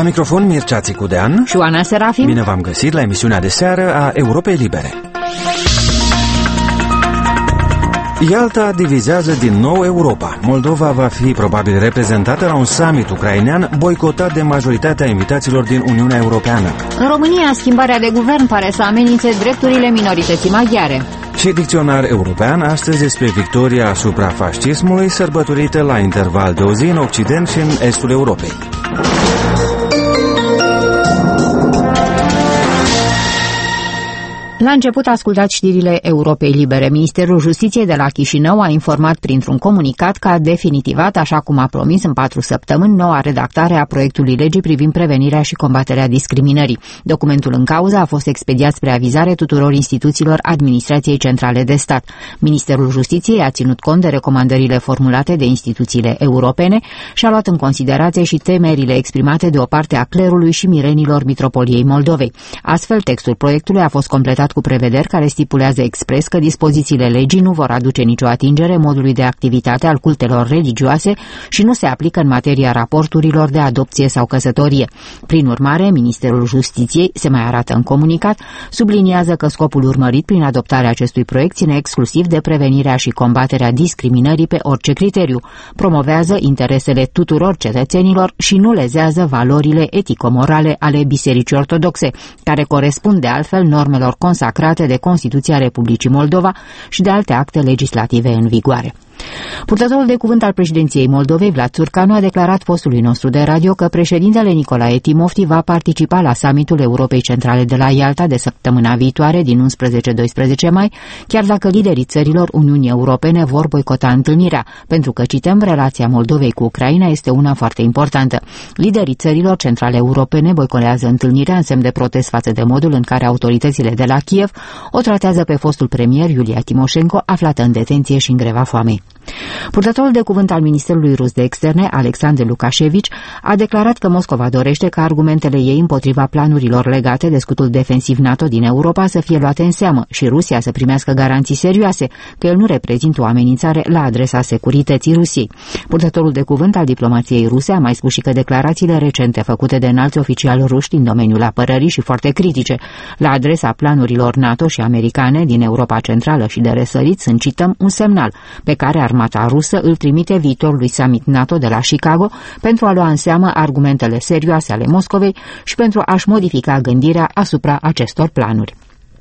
microfon Mircea Țicudean și Oana Serafim. Bine v-am găsit la emisiunea de seară a Europei Libere. Ialta divizează din nou Europa. Moldova va fi probabil reprezentată la un summit ucrainean boicotat de majoritatea invitaților din Uniunea Europeană. În România, schimbarea de guvern pare să amenințe drepturile minorității maghiare. Și dicționar european astăzi despre victoria asupra fascismului sărbătorită la interval de o zi în Occident și în estul Europei. La început ascultați știrile Europei Libere. Ministerul Justiției de la Chișinău a informat printr-un comunicat că a definitivat, așa cum a promis în 4 săptămâni, noua redactare a proiectului legii privind prevenirea și combaterea discriminării. Documentul în cauză a fost expediat spre avizare tuturor instituțiilor Administrației Centrale de Stat. Ministerul Justiției a ținut cont de recomandările formulate de instituțiile europene și a luat în considerație și temerile exprimate de o parte a clerului și mirenilor Mitropoliei Moldovei. Astfel, textul proiectului a fost completat cu prevederi care stipulează expres că dispozițiile legii nu vor aduce nicio atingere modului de activitate al cultelor religioase și nu se aplică în materia raporturilor de adopție sau căsătorie. Prin urmare, Ministerul Justiției, se mai arată în comunicat, subliniază că scopul urmărit prin adoptarea acestui proiect ține exclusiv de prevenirea și combaterea discriminării pe orice criteriu, promovează interesele tuturor cetățenilor și nu lezează valorile etico-morale ale Bisericii Ortodoxe, care corespund de altfel normelor consacrate de Constituția Republicii Moldova și de alte acte legislative în vigoare. Purtătorul de cuvânt al președinției Moldovei, Vlad Țurcanu, a declarat postului nostru de radio că președintele Nicolae Timofti va participa la summitul Europei Centrale de la Ialta de săptămâna viitoare din 11-12 mai, chiar dacă liderii țărilor Uniunii Europene vor boicota întâlnirea, pentru că, cităm, relația Moldovei cu Ucraina este una foarte importantă. Liderii țărilor centrale europene boicotează întâlnirea în semn de protest față de modul în care autoritățile de la Kiev o tratează pe fostul premier Iulia Timoșenko, aflată în detenție și în greva foamei. Purtătorul de cuvânt al Ministerului Rus de Externe, Alexandru Lukashevici, a declarat că Moscova dorește ca argumentele ei împotriva planurilor legate de scutul defensiv NATO din Europa să fie luate în seamă și Rusia să primească garanții serioase că el nu reprezintă o amenințare la adresa securității Rusiei. Purtătorul de cuvânt al diplomației ruse a mai spus și că declarațiile recente făcute de înalți oficiali ruși din domeniul apărării și foarte critice la adresa planurilor NATO și americane din Europa Centrală și de răsărit sunt, cităm, un semnal pe care armata rusă îl trimite viitorului summit NATO de la Chicago pentru a lua în seamă argumentele serioase ale Moscovei și pentru a-și modifica gândirea asupra acestor planuri.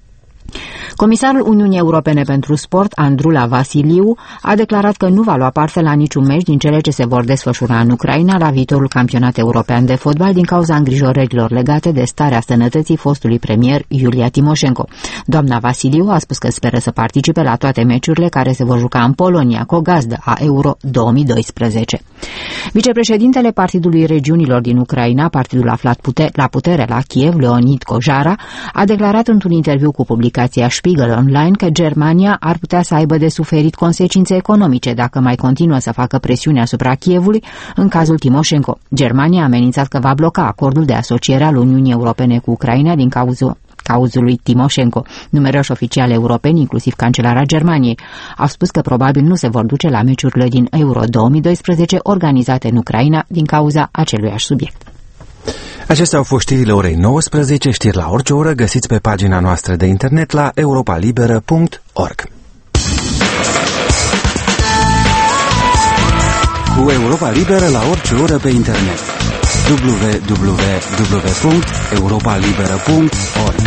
Comisarul Uniunii Europene pentru Sport, Andrula Vasiliu, a declarat că nu va lua parte la niciun meci din cele ce se vor desfășura în Ucraina la viitorul campionat european de fotbal din cauza îngrijorărilor legate de starea sănătății fostului premier Iulia Timoșenko. Doamna Vasiliu a spus că speră să participe la toate meciurile care se vor juca în Polonia, co-gazdă a Euro 2012. Vicepreședintele Partidului Regiunilor din Ucraina, partidul aflat la putere la Kiev, Leonid Kojara, a declarat într-un interviu cu publicația Spiegel Online că Germania ar putea să aibă de suferit consecințe economice dacă mai continuă să facă presiune asupra Kievului în cazul Timoșenko. Germania a amenințat că va bloca acordul de asociere al Uniunii Europene cu Ucraina din cauzul lui Timoșenko. Numeroși oficiali europeni, inclusiv cancelara Germaniei, au spus că probabil nu se vor duce la meciurile din Euro 2012 organizate în Ucraina din cauza aceluiași subiect. Acestea au fost știrile orei 19, știri la orice oră, găsiți pe pagina noastră de internet la europalibera.org. Cu Europa Liberă la orice oră pe internet. www.europalibera.org.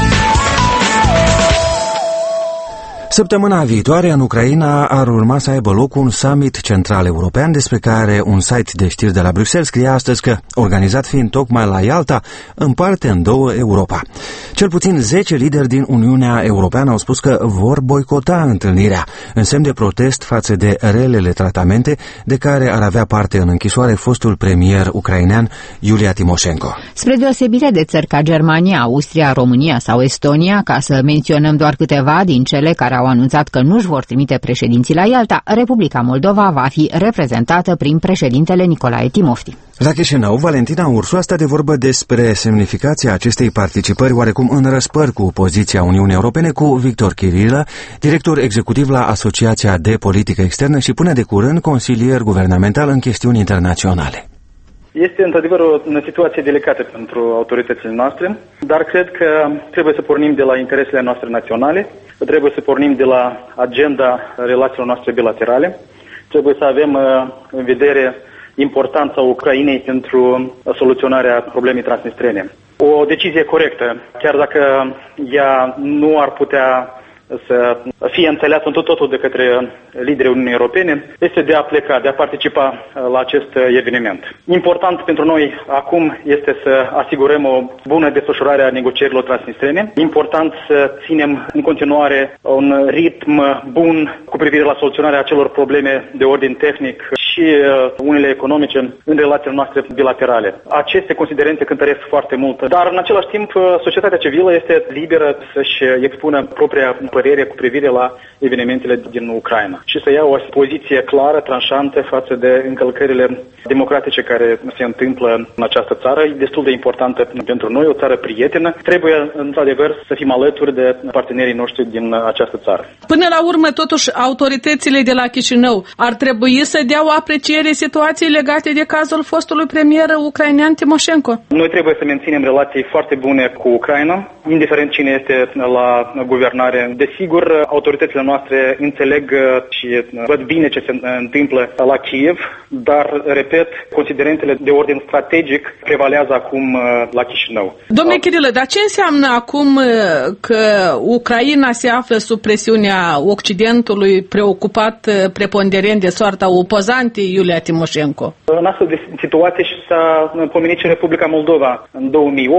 Săptămâna viitoare, în Ucraina, ar urma să aibă loc un summit central european, despre care un site de știri de la Bruxelles scrie astăzi că, organizat fiind tocmai la Ialta, împarte în două Europa. Cel puțin 10 lideri din Uniunea Europeană au spus că vor boicota întâlnirea, în semn de protest față de relele tratamente de care ar avea parte în închisoare fostul premier ucrainean Iulia Timoșenko. Spre deosebire de țări ca Germania, Austria, România sau Estonia, ca să menționăm doar câteva din cele care au anunțat că nu-și vor trimite președinții la Ialta, Republica Moldova va fi reprezentată prin președintele Nicolae Timofti. La Chișinău, Valentina Ursu a stat de vorbă despre semnificația acestei participări oarecum în răspăr cu poziția Uniunii Europene cu Victor Chirilă, director executiv la Asociația de Politică Externă și până de curând consilier guvernamental în chestiuni internaționale. Este într-adevăr o situație delicată pentru autoritățile noastre, dar cred că trebuie să pornim de la interesele noastre naționale, trebuie să pornim de la agenda relațiilor noastre bilaterale, trebuie să avem în vedere importanța Ucrainei pentru soluționarea problemei transnistrene. O decizie corectă, chiar dacă ea nu ar putea să fie înțeleasă în totul de către liderii Uniunii Europene, este de a pleca, de a participa la acest eveniment. Important pentru noi acum este să asigurăm o bună desfășurare a negocierilor transnistrene. Important să ținem în continuare un ritm bun cu privire la soluționarea acelor probleme de ordin tehnic și unele economice în relațiile noastre bilaterale. Aceste considerente cântăresc foarte mult, dar în același timp societatea civilă este liberă să-și expună propria părere cu privire la evenimentele din Ucraina și să ia o poziție clară, tranșantă față de încălcările democratice care se întâmplă în această țară. E destul de importantă pentru noi, o țară prietenă. Trebuie, într-adevăr, să fim alături de partenerii noștri din această țară. Până la urmă, totuși, autoritățile de la Chișinău ar trebui să dea o apreciere situației legate de cazul fostului premier ucrainean Timoșenko. Noi trebuie să menținem relații foarte bune cu Ucraina, indiferent cine este la guvernare. Desigur, autoritățile noastre înțeleg și văd bine ce se întâmplă la Kiev, dar, repet, considerentele de ordin strategic prevalează acum la Chișinău. Domnule Chirilă, dar ce înseamnă acum că Ucraina se află sub presiunea Occidentului, preocupat preponderent de soarta opozantei Iulia Timoșenko? În astfel de situație și s-a pomenit și Republica Moldova în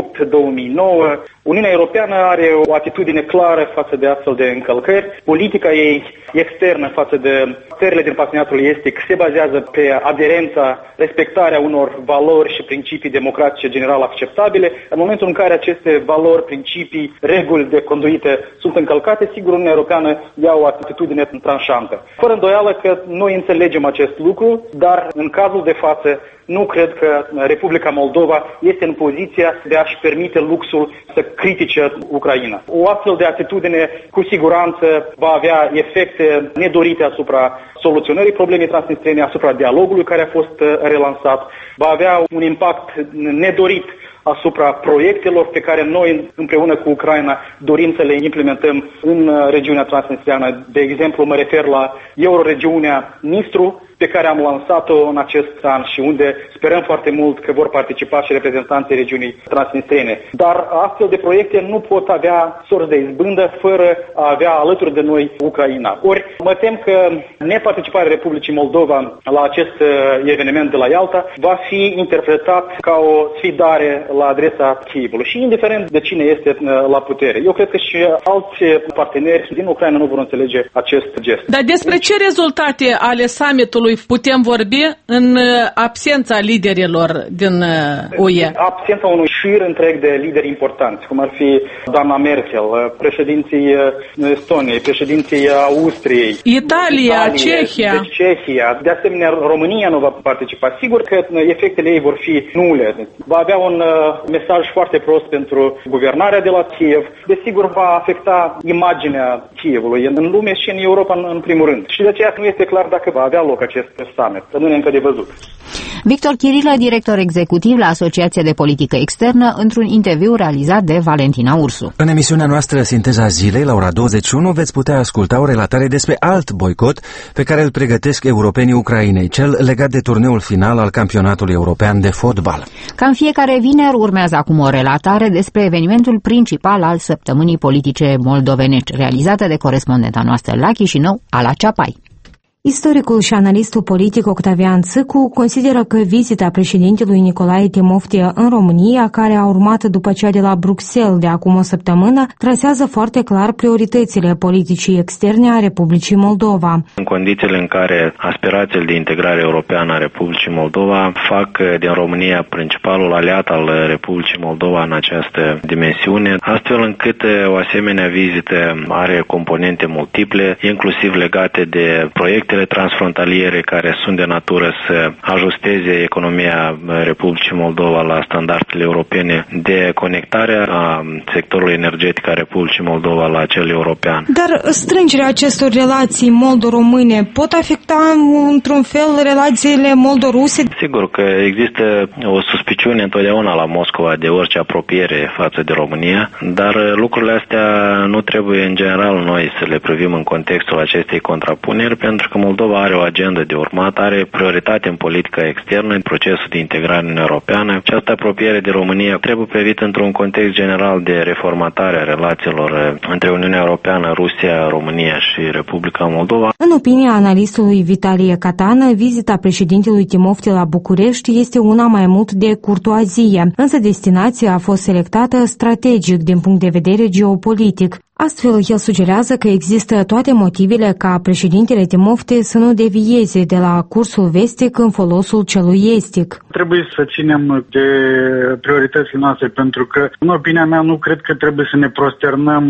2008-2009. Uniunea Europeană are o atitudine clară față de astfel de încălcări. Politica ei externă față de țările din parteneriatul estic se bazează pe aderența, respectarea unor valori și principii democratice general acceptabile. În momentul în care aceste valori, principii, reguli de conduite sunt încălcate, sigur Uniunea Europeană ia o atitudine tranșantă. Fără îndoială că noi înțelegem acest lucru, dar în cazul de față nu cred că Republica Moldova este în poziția de a-și permite luxul să critique Ucraina. O astfel de atitudine cu siguranță va avea efecte nedorite asupra soluționării problemei transnistrene, asupra dialogului care a fost relansat, va avea un impact nedorit asupra proiectelor pe care noi împreună cu Ucraina dorim să le implementăm în regiunea transnistreană. De exemplu, mă refer la Euroregiunea Nistru, pe care am lansat-o în acest an și unde sperăm foarte mult că vor participa și reprezentanții regiunii transnistrene. Dar astfel de proiecte nu pot avea sorți de izbândă fără a avea alături de noi Ucraina. Ori mă tem că neparticiparea Republicii Moldova la acest eveniment de la Ialta va fi interpretat ca o sfidare la adresa Kievului și indiferent de cine este la putere. Eu cred că și alți parteneri din Ucraina nu vor înțelege acest gest. Dar despre ce rezultate ale summitului putem vorbi în absența liderilor din UE? Absența unui șir întreg de lideri importanți, cum ar fi doamna Merkel, președinții Estoniei, președinții Austriei, Italia, Cehia. Deci Cehia. De asemenea, România nu va participa. Sigur că efectele ei vor fi nule. Va avea un mesaj foarte prost pentru guvernarea de la Kiev. Desigur, va afecta imaginea Kievului în lume și în Europa în primul rând. Și de aceea nu este clar dacă va avea loc acest summit. Nu e încă de văzut. Victor Chirilă, director executiv la Asociația de Politică Externă, într-un interviu realizat de Valentina Ursu. În emisiunea noastră Sinteza Zilei, la ora 21, veți putea asculta o relatare despre alt boicot pe care îl pregătesc europenii Ucrainei, cel legat de turneul final al campionatului european de fotbal. Ca în fiecare vineri, urmează acum o relatare despre evenimentul principal al săptămânii politice moldovenești, realizată de corespondenta noastră la Chișinău, Ala Ceapai. Istoricul și analistul politic Octavian Țâcu consideră că vizita președintelui Nicolae Timofte în România, care a urmat după cea de la Bruxelles de acum o săptămână, trasează foarte clar prioritățile politicii externe a Republicii Moldova. În condițiile în care aspirațiile de integrare europeană a Republicii Moldova fac din România principalul aliat al Republicii Moldova în această dimensiune, astfel încât o asemenea vizită are componente multiple, inclusiv legate de proiecte proiectele transfrontaliere care sunt de natură să ajusteze economia Republicii Moldova la standardele europene, de conectarea a sectorului energetic a Republicii Moldova la cel european. Dar strângerea acestor relații moldo-române pot afecta într-un fel relațiile moldo-ruse? Sigur că există o suspiciune întotdeauna la Moscova de orice apropiere față de România, dar lucrurile astea nu trebuie în general noi să le privim în contextul acestei contrapuneri, pentru că Moldova are o agendă de urmat, are prioritate în politica externă, în procesul de integrare în Europeană. Această apropiere de România trebuie privită într-un context general de reformatare a relațiilor între Uniunea Europeană, Rusia, România și Republica Moldova. În opinia analistului Vitalie Catană, vizita președintelui Timofte la București este una mai mult de curtoazie, însă destinația a fost selectată strategic din punct de vedere geopolitic. Astfel, el sugerează că există toate motivele ca președintele Timofte să nu devieze de la cursul vestic în folosul celui estic. Trebuie să ținem de prioritățile noastre, pentru că, în opinia mea, nu cred că trebuie să ne prosternăm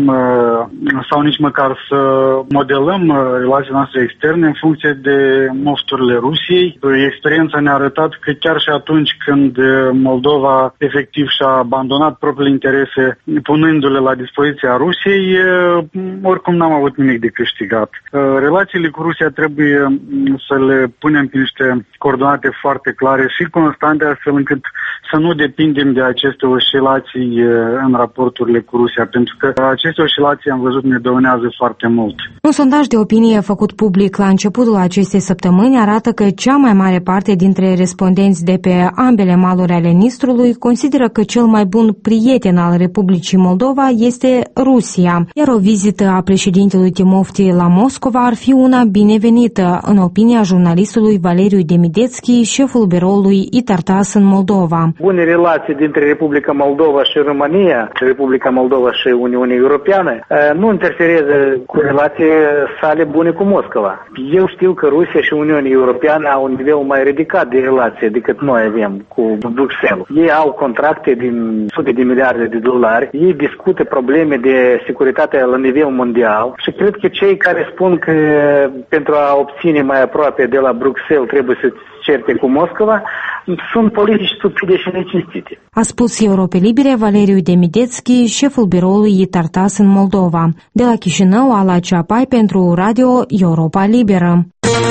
sau nici măcar să modelăm relațiile noastre externe în funcție de mofturile Rusiei. Experiența ne-a arătat că chiar și atunci când Moldova efectiv și-a abandonat propriile interese punându-le la dispoziția Rusiei, oricum n-am avut nimic de câștigat. Relațiile cu Rusia trebuie să le punem pe niște coordonate foarte clare și constante, astfel încât să nu depindem de aceste oscilații în raporturile cu Rusia, pentru că aceste oscilații, am văzut, ne dăunează foarte mult. Un sondaj de opinie făcut public la începutul acestei săptămâni arată că cea mai mare parte dintre respondenți de pe ambele maluri ale Nistrului consideră că cel mai bun prieten al Republicii Moldova este Rusia, iar o vizită a președintelui Timofte la Moscova ar fi una binevenită, în opinia jurnalistului Valeriu Demidetski, șeful biroului Itartas în Moldova. Bune relații dintre Republica Moldova și România, Republica Moldova și Uniunea Europeană, nu interferează cu relații sale bune cu Moscova. Eu știu că Rusia și Uniunea Europeană au un nivel mai ridicat de relație decât noi avem cu Bruxelles. Ei au contracte din sute de miliarde de dolari, ei discută probleme de securitate la nivel mondial și cred că cei care spun că pentru a obține mai aproape de la Bruxelles trebuie să certe cu Moscova, sunt politici stupide și necinstite. A spus Europe Libere Valeriu Demidetski, șeful biroului Itartas în Moldova. De la Chișinău, Ala Ceapai pentru Radio Europa Liberă.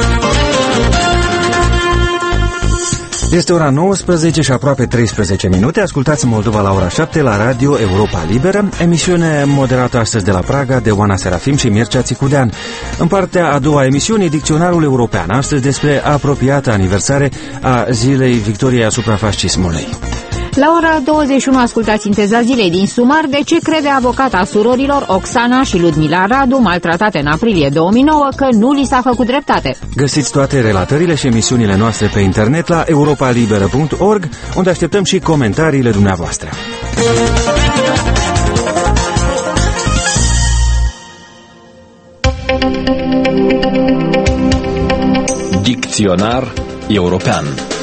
Este ora 19 și aproape 13 minute. Ascultați Moldova la ora 7 la Radio Europa Liberă, emisiune moderată astăzi de la Praga de Oana Serafim și Mircea Țicudean. În partea a doua emisiunii, Dicționarul European, astăzi despre apropiata aniversare a zilei victoriei asupra fascismului. La ora 21 ascultați sinteza zilei din Sumar. De ce crede avocata surorilor Oxana și Ludmila Radu, maltratate în aprilie 2009, că nu li s-a făcut dreptate? Găsiți toate relatările și emisiunile noastre pe internet la europalibera.org, unde așteptăm și comentariile dumneavoastră. Dicționar European.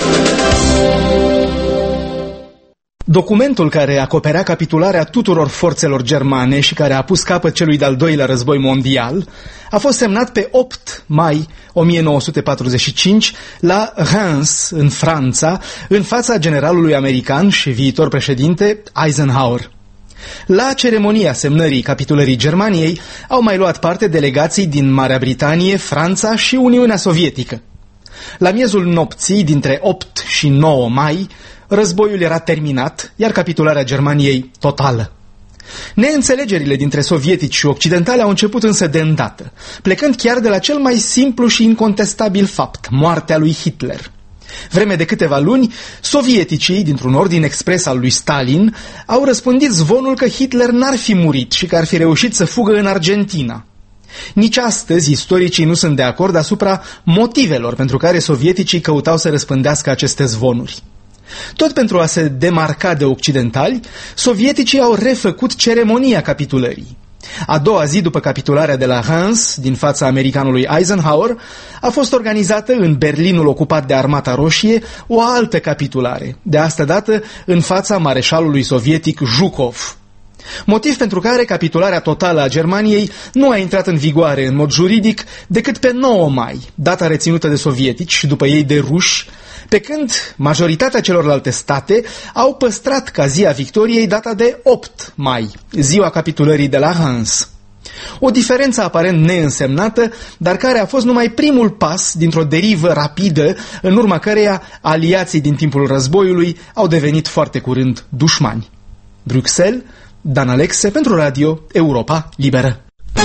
Documentul care acoperea capitularea tuturor forțelor germane și care a pus capăt celui de-al doilea război mondial a fost semnat pe 8 mai 1945 la Reims, în Franța, în fața generalului american și viitor președinte Eisenhower. La ceremonia semnării capitulării Germaniei au mai luat parte delegații din Marea Britanie, Franța și Uniunea Sovietică. La miezul nopții dintre 8 și 9 mai, războiul era terminat, iar capitularea Germaniei totală. Neînțelegerile dintre sovietici și occidentali au început însă de îndată, plecând chiar de la cel mai simplu și incontestabil fapt, moartea lui Hitler. Vreme de câteva luni, sovieticii, dintr-un ordin expres al lui Stalin, au răspândit zvonul că Hitler n-ar fi murit și că ar fi reușit să fugă în Argentina. Nici astăzi istoricii nu sunt de acord asupra motivelor pentru care sovieticii căutau să răspândească aceste zvonuri. Tot pentru a se demarca de occidentali, sovieticii au refăcut ceremonia capitulării. A doua zi după capitularea de la Reims, din fața americanului Eisenhower, a fost organizată în Berlinul ocupat de Armata Roșie o altă capitulare, de asta dată în fața mareșalului sovietic Zhukov. Motiv pentru care capitularea totală a Germaniei nu a intrat în vigoare în mod juridic decât pe 9 mai, data reținută de sovietici și după ei de ruși, pe când majoritatea celorlalte state au păstrat ca zi a victoriei data de 8 mai, ziua capitulării de la Reims. O diferență aparent neînsemnată, dar care a fost numai primul pas dintr-o derivă rapidă, în urma căreia aliații din timpul războiului au devenit foarte curând dușmani. Bruxelles, Dan Alexe pentru Radio Europa Liberă.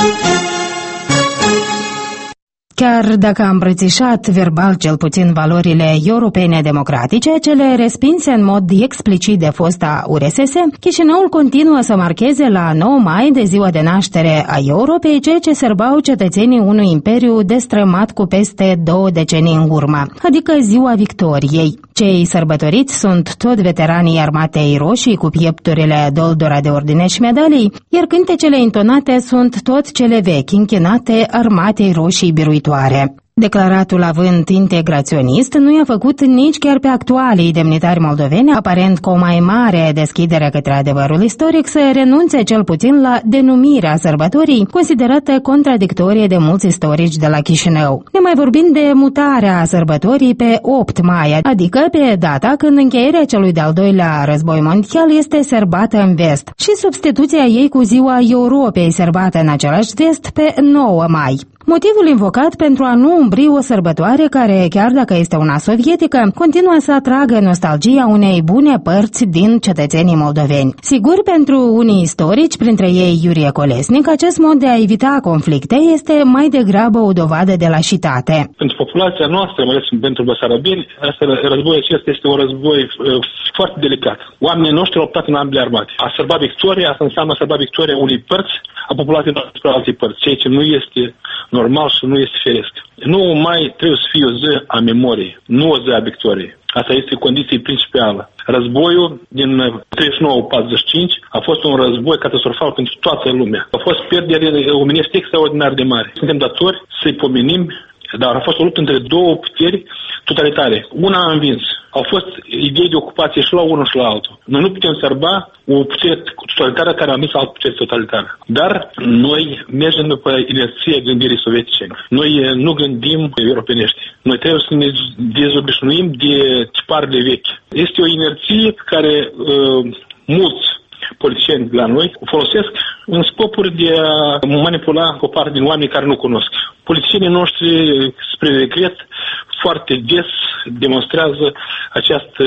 Chiar dacă a îmbrățișat verbal cel puțin valorile europene democratice, cele respinse în mod explicit de fosta URSS, Chișinăul continuă să marcheze la 9 mai de ziua de naștere a Europei ceea ce sărbau cetățenii unui imperiu destrămat cu peste 2 decenii în urmă, adică ziua victoriei. Cei sărbătoriți sunt tot veteranii Armatei Roșii cu piepturile doldora de ordine și medalii, iar cântecele intonate sunt tot cele vechi, închinate Armatei Roșii biruitoare. Declaratul avânt integraționist nu i-a făcut nici chiar pe actualii demnitari moldoveni, aparent cu o mai mare deschidere către adevărul istoric, să renunțe cel puțin la denumirea sărbătorii, considerată contradictorie de mulți istorici de la Chișinău. Ne mai vorbim de mutarea sărbătorii pe 8 mai, adică pe data când încheierea celui de-al doilea război mondial este sărbată în vest, și substituția ei cu ziua Europei sărbată în același vest pe 9 mai. Motivul invocat pentru a nu umbri o sărbătoare care, chiar dacă este una sovietică, continuă să atragă nostalgia unei bune părți din cetățenii moldoveni. Sigur, pentru unii istorici, printre ei Iurie Colesnic, acest mod de a evita conflicte este mai degrabă o dovadă de lașitate. Pentru populația noastră, mai ales pentru băsarabeni, războiul acesta este un război foarte delicat. Oamenii noștri au luptat în ambele armate. A sărba victoria, asta înseamnă a sărba victoria unei părți a populației noastre spre alte părți, ceea ce nu este normal și nu este firesc. Nu mai trebuie să fie o zi a memoriei, nu o zi a victoriei. Asta este condiția principală. Războiul din 39-45 a fost un război catastrofal pentru toată lumea. A fost pierdere omenești extraordinar de mari. Suntem datori să-i pomenim, dar a fost o luptă între două puteri totalitare. Una a învins. Au fost idei de ocupație și la unul și la altul. Noi nu putem sărba o putere totalitară care a învins altă putere totalitară. Dar noi mergem după inerția gândirii sovietice. Noi nu gândim europenești. Noi trebuie să ne dezobișnuim de tiparele vechi. Este o inerție care mulți politicieni la noi folosesc în scopuri de a manipula o parte din oameni care nu cunosc. Politicienii noștri, spre regret, foarte des demonstrează această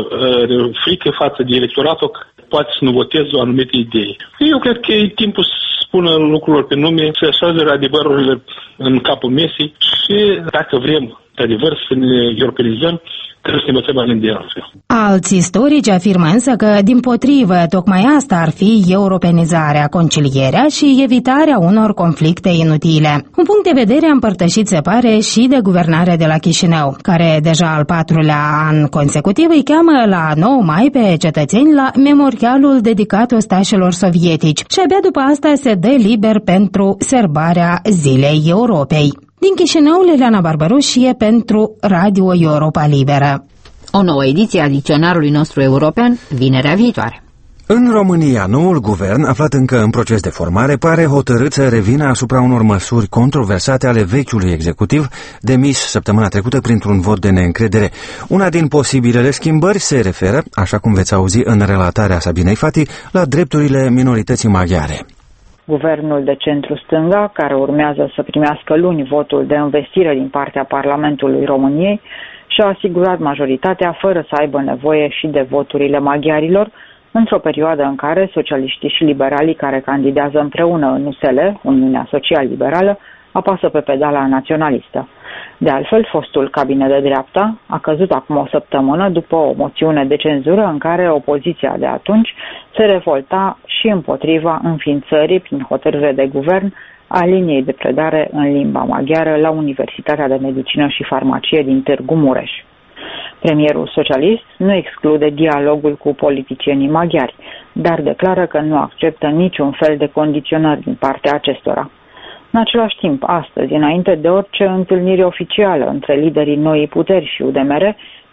frică față de electoratul că poate să nu voteze o anumită idee. Eu cred că e timpul să spună lucrurilor pe nume, să așeze adevărurile în capul mesei și dacă vrem de adevăr să ne europenizăm, trebuie să ne învățăm a gândi altfel. Alți istorici afirmă însă că, dimpotrivă, tocmai asta ar fi europenizarea, concilierea și evitarea unor conflicte inutile. Un punct de vedere împărtășit se pare și de guvernarea de la Chișinău, care deja al 4-lea an consecutiv îi cheamă la 9 mai pe cetățeni la memorialul dedicat ostașilor sovietici și abia după asta se dă liber pentru sărbarea Zilei Europei. Din Chișinău, Liliana Barbaroșie pentru Radio Europa Liberă. O nouă ediție a dicționarului nostru european, vinerea viitoare. În România, noul guvern, aflat încă în proces de formare, pare hotărât să revină asupra unor măsuri controversate ale vechiului executiv, demis săptămâna trecută printr-un vot de neîncredere. Una din posibilele schimbări se referă, așa cum veți auzi în relatarea Sabinei Fati, la drepturile minorității maghiare. Guvernul de centru-stânga, care urmează să primească luni votul de învestire din partea Parlamentului României, și-a asigurat majoritatea fără să aibă nevoie și de voturile maghiarilor, într-o perioadă în care socialiștii și liberalii care candidează împreună în USL, Uniunea Social-Liberală, apasă pe pedala naționalistă. De altfel, fostul cabinet de dreapta a căzut acum o săptămână după o moțiune de cenzură în care opoziția de atunci se revolta și împotriva înființării, prin hotărâre de guvern, a liniei de predare în limba maghiară la Universitatea de Medicină și Farmacie din Târgu Mureș. Premierul socialist nu exclude dialogul cu politicienii maghiari, dar declară că nu acceptă niciun fel de condiționări din partea acestora. În același timp, astăzi, înainte de orice întâlnire oficială între liderii noii puteri și UDMR,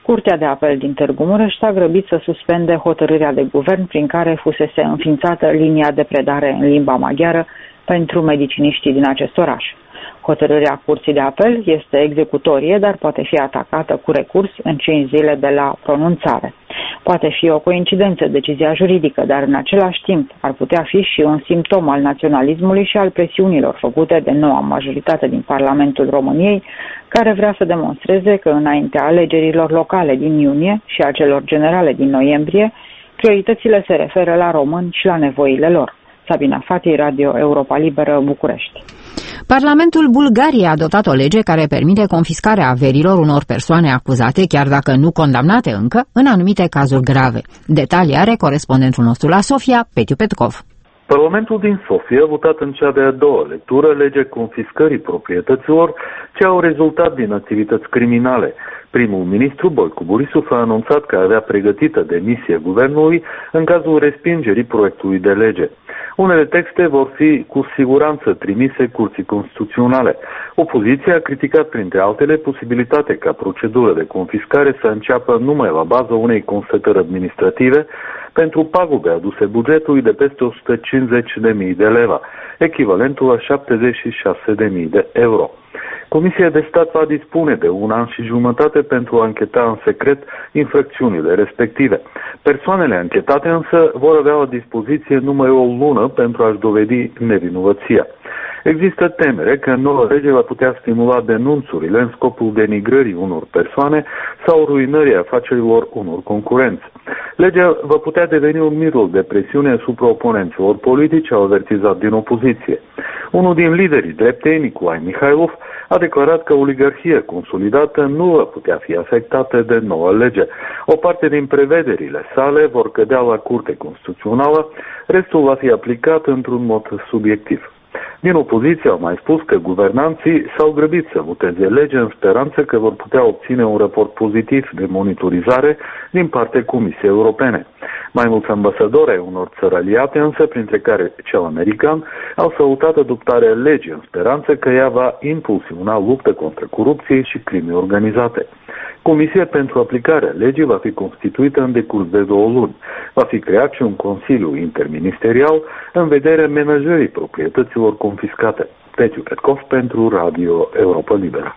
Curtea de apel din Târgu Mureș s-a grăbit să suspende hotărârea de guvern prin care fusese înființată linia de predare în limba maghiară pentru mediciniștii din acest oraș. Hotărârea Curții de apel este executorie, dar poate fi atacată cu recurs în 5 zile de la pronunțare. Poate fi o coincidență decizia juridică, dar în același timp ar putea fi și un simptom al naționalismului și al presiunilor făcute de noua majoritate din Parlamentul României, care vrea să demonstreze că înaintea alegerilor locale din iunie și a celor generale din noiembrie, prioritățile se referă la români și la nevoile lor. Sabina Fati, Radio Europa Liberă, București. Parlamentul Bulgariei a adoptat o lege care permite confiscarea averilor unor persoane acuzate, chiar dacă nu condamnate încă, în anumite cazuri grave. Detalii are corespondentul nostru la Sofia, Petiu Petkov. Parlamentul din Sofia a votat în cea de-a doua lectură legea confiscării proprietăților ce au rezultat din activități criminale. Primul ministru, Boicu Borisov, a anunțat că avea pregătită demisia guvernului în cazul respingerii proiectului de lege. Unele texte vor fi cu siguranță trimise Curții Constituționale. Opoziția a criticat, printre altele, posibilitatea ca procedura de confiscare să înceapă numai la baza unei constatări administrative pentru pagube aduse bugetului de peste 150.000 de leva, echivalentul la 76.000 de euro. Comisia de stat va dispune de 1 an și jumătate pentru a încheta în secret infracțiunile respective. Persoanele anchetate însă vor avea la dispoziție numai o lună pentru a-și dovedi nevinovăția. Există temere că noua lege va putea stimula denunțurile în scopul denigrării unor persoane sau ruinării afacerilor unor concurenți. Legea va putea deveni un mirol de presiune asupra oponenților politici, au avertizat din opoziție. Unul din liderii dreptei, Nicolae Mihailov, a declarat că oligarhia consolidată nu va putea fi afectată de noua lege. O parte din prevederile sale vor cădea la Curte Constituțională, restul va fi aplicat într-un mod subiectiv. Din opoziție au mai spus că guvernanții s-au grăbit să voteze legea în speranță că vor putea obține un raport pozitiv de monitorizare din partea Comisiei Europene. Mai mulți ambasadori ai unor țări aliate, însă, printre care cel american, au salutat adoptarea legii în speranță că ea va impulsiona luptă contra corupției și crime organizate. Comisia pentru aplicarea legii va fi constituită în decurs de 2 luni. Va fi creat și un consiliu interministerial în vederea menajării proprietăților confiscate. Petiu Petkov pentru Radio Europa Liberă.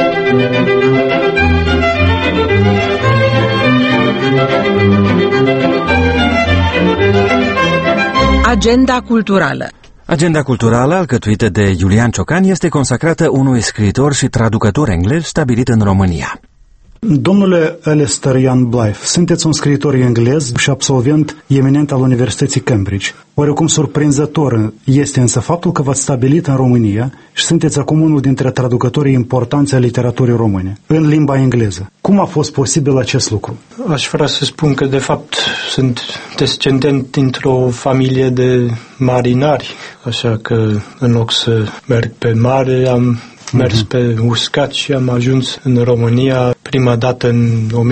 Agenda culturală. Agenda culturală, alcătuită de Iulian Ciocan, este consacrată unui scriitor și traducător englez stabilit în România. Domnule Alistair Ian Blythe, sunteți un scriitor englez și absolvent eminent al Universității Cambridge. Oarecum surprinzător este însă faptul că v-ați stabilit în România și sunteți acum unul dintre traducătorii importanți ai literaturii române, în limba engleză. Cum a fost posibil acest lucru? Aș vrea să spun că, de fapt, sunt descendent dintr-o familie de marinari, așa că, în loc să merg pe mare, am mers pe uscat și am ajuns în România prima dată în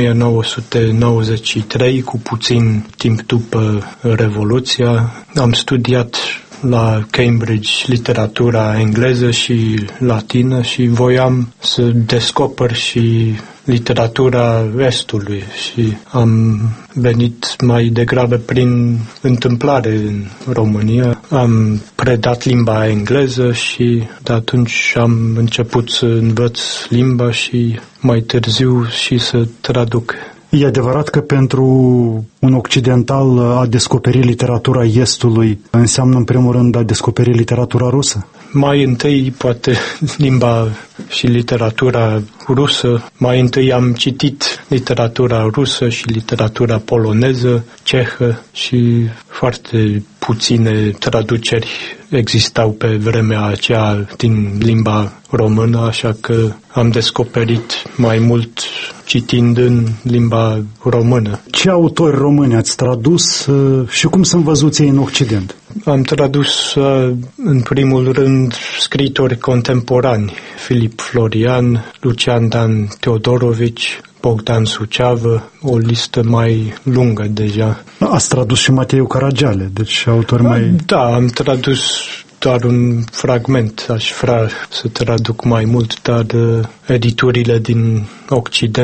1993, cu puțin timp după Revoluția. Am studiat la Cambridge literatura engleză și latină și voiam să descoper și literatura Estului și am venit mai degrabă prin întâmplare în România. Am predat limba engleză și de atunci am început să învăț limba și mai târziu și să traduc. E adevărat că pentru un occidental a descoperi literatura Estului înseamnă în primul rând a descoperi literatura rusă? Mai întâi poate limba și literatura rusă. Mai întâi am citit literatura rusă și literatura poloneză, cehă și foarte puține traduceri existau pe vremea aceea din limba română, așa că am descoperit mai mult citind în limba română. Ce autori români ați tradus și cum sunt văzuți ei în Occident? Am tradus în primul rând scriitori contemporani, Filip Florian, Lucian Dan Teodorovici, Bogdan Suceavă, o listă mai lungă deja. Ați tradus și Mateiu Caragiale, deci autori mai... Da, am tradus doar un fragment. Aș vrea să traduc mai mult, dar editurile din Occident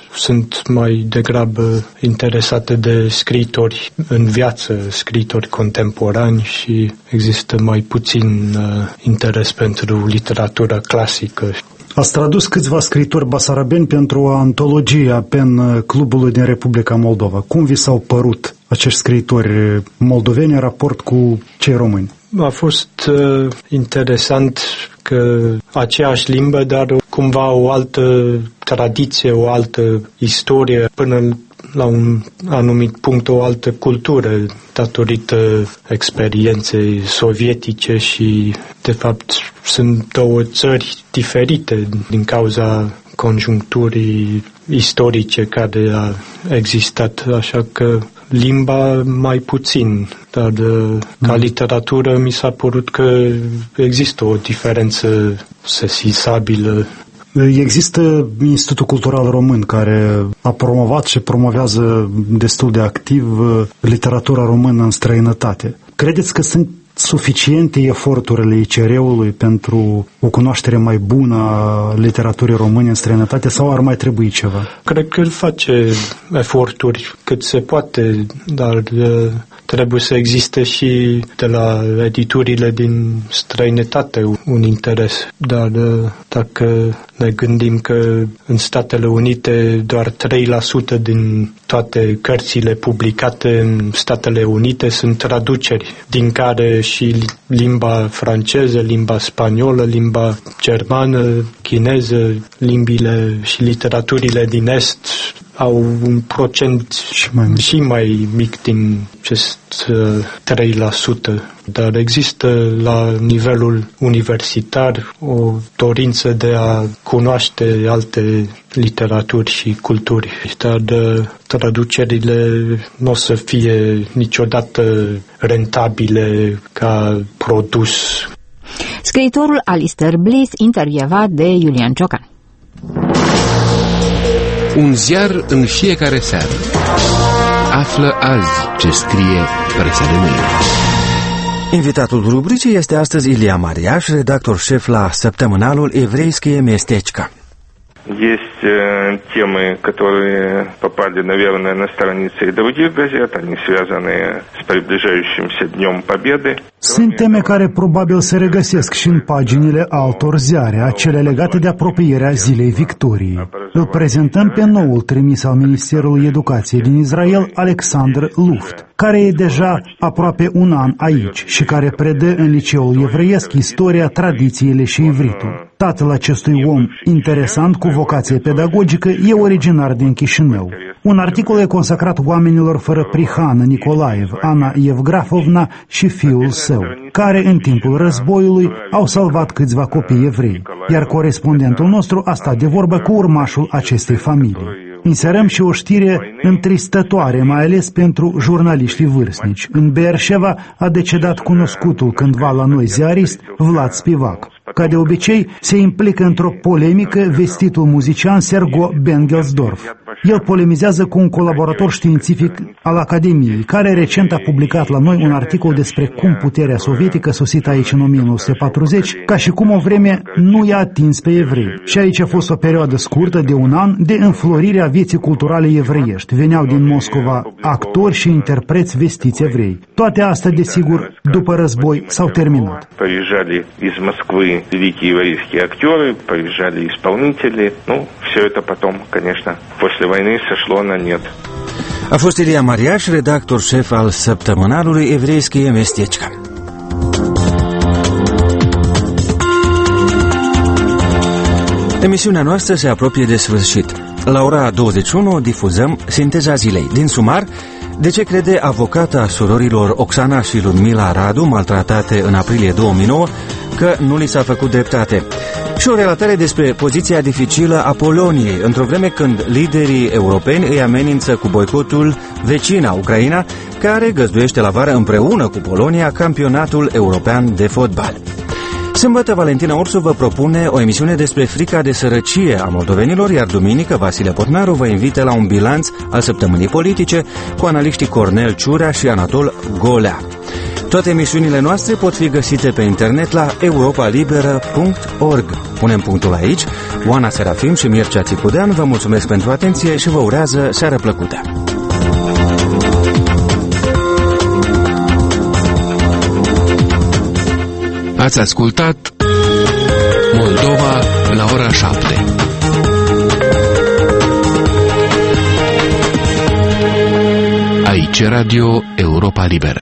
sunt mai degrabă interesate de scriitori în viață, scriitori contemporani și există mai puțin interes pentru literatura clasică. Ați tradus câțiva scriitori basarabeni pentru antologia Pen Clubului din Republica Moldova. Cum vi s-au părut acești scriitori moldoveni în raport cu cei români? A fost interesant că aceeași limbă, dar cumva o altă tradiție, o altă istorie, până la un anumit punct o altă cultură, datorită experienței sovietice și, de fapt, sunt două țări diferite din cauza conjuncturii istorice care a existat, așa că limba mai puțin, dar ca literatură mi s-a părut că există o diferență sesizabilă. Există Institutul Cultural Român care a promovat și promovează destul de activ literatura română în străinătate. Credeți că sunt suficiente eforturile ICR-ului pentru o cunoaștere mai bună a literaturii române în străinătate sau ar mai trebui ceva? Cred că îl face eforturi cât se poate, dar trebuie să existe și de la editurile din străinătate un interes. Dar dacă ne gândim că în Statele Unite doar 3% din toate cărțile publicate în Statele Unite sunt traduceri, din care și limba franceză, limba spaniolă, limba germană, chineză, limbile și literaturile din Est au un procent și mai mic din acest 3%. Dar există la nivelul universitar o dorință de a cunoaște alte literaturi și culturi. Dar traducerile nu o să fie niciodată rentabile ca produs. Scriitorul Alistair Bliss, intervievat de Iulian Ciocan. Un ziar în fiecare seară. Află azi ce scrie presa de mâine. Invitatul rubricii este astăzi Ilia Mariaș, redactor șef la săptămânalul Evreiskie Местечко. Есть темы, которые попали, наверное, на страницы и других газет, они связаны с приближающимся Днем Победы. Sunt teme care probabil se regăsesc și în paginile altor ziare, acele legate de apropierea Zilei Victoriei. Îl prezentăm pe noul trimis al Ministerului Educației din Israel, Alexander Luft, care e deja aproape un an aici și care predă în liceul evreiesc istoria, tradițiile și ivritul. Tatăl acestui om interesant cu vocație pedagogică e originar din Chișinău. Un articol e consacrat oamenilor fără prihană Nicolaev, Ana Evgrafovna și fiul său, care în timpul războiului au salvat câțiva copii evrei, iar corespondentul nostru a stat de vorbă cu urmașul acestei familii. Inserăm și o știre întristătoare, mai ales pentru jurnaliștii vârstnici. În Beersheva a decedat cunoscutul cândva la noi ziarist Vlad Spivac. Ca de obicei, se implică într-o polemică vestitul muzician Sergo Bengelsdorf. El polemizează cu un colaborator științific al Academiei, care recent a publicat la noi un articol despre cum puterea sovietică, sosită aici în 1940, ca și cum o vreme nu i-a atins pe evrei. Și aici a fost o perioadă scurtă de un an de înflorire a vieții culturale evreiești. Veneau din Moscova actori și interpreți vestiți evrei. Toate astea, desigur, după război s-au terminat. Великие еврейские актеры, приезжали исполнители. Ну, все это потом, конечно, после войны сошло на нет. A fost Ilia Mariaș, redactor șef al săptămânalului Evreiskie Местечко. Emisiunea noastră se apropie de sfârșit. La ora 21 difuzăm Sinteza zilei. Din sumar, de ce crede avocata surorilor Oxana și Ludmila Radu, maltratate în aprilie 2009, că nu li s-a făcut dreptate. Și o relatare despre poziția dificilă a Poloniei, într-o vreme când liderii europeni îi amenință cu boicotul vecina Ucraina, care găzduiește la vară împreună cu Polonia campionatul european de fotbal. Sâmbătă, Valentina Ursu vă propune o emisiune despre frica de sărăcie a moldovenilor, iar duminică Vasile Potnaru vă invită la un bilanț al săptămânii politice cu analiștii Cornel Ciurea și Anatol Golea. Toate emisiunile noastre pot fi găsite pe internet la europalibera.org. Punem punctul aici. Oana Serafim și Mircea Țicudean vă mulțumesc pentru atenție și vă urează seară plăcută. Ați ascultat Moldova la ora 7. Aici Radio Europa Liberă.